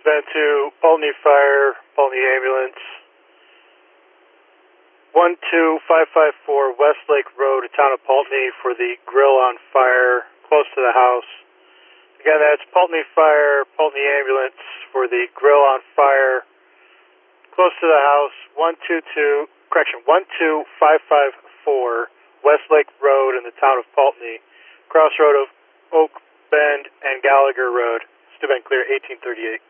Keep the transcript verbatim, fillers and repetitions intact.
Bend to Pulteney Fire, Pulteney Ambulance, one two five five four Westlake Road, town of Pulteney, for the grill on fire close to the house. Again, that's Pulteney Fire, Pulteney Ambulance for the grill on fire close to the house, one two two, correction, one two five five four Westlake Road in the town of Pulteney, crossroad of Oak Bend and Gallagher Road. Stu Van Clear, eighteen thirty-eight.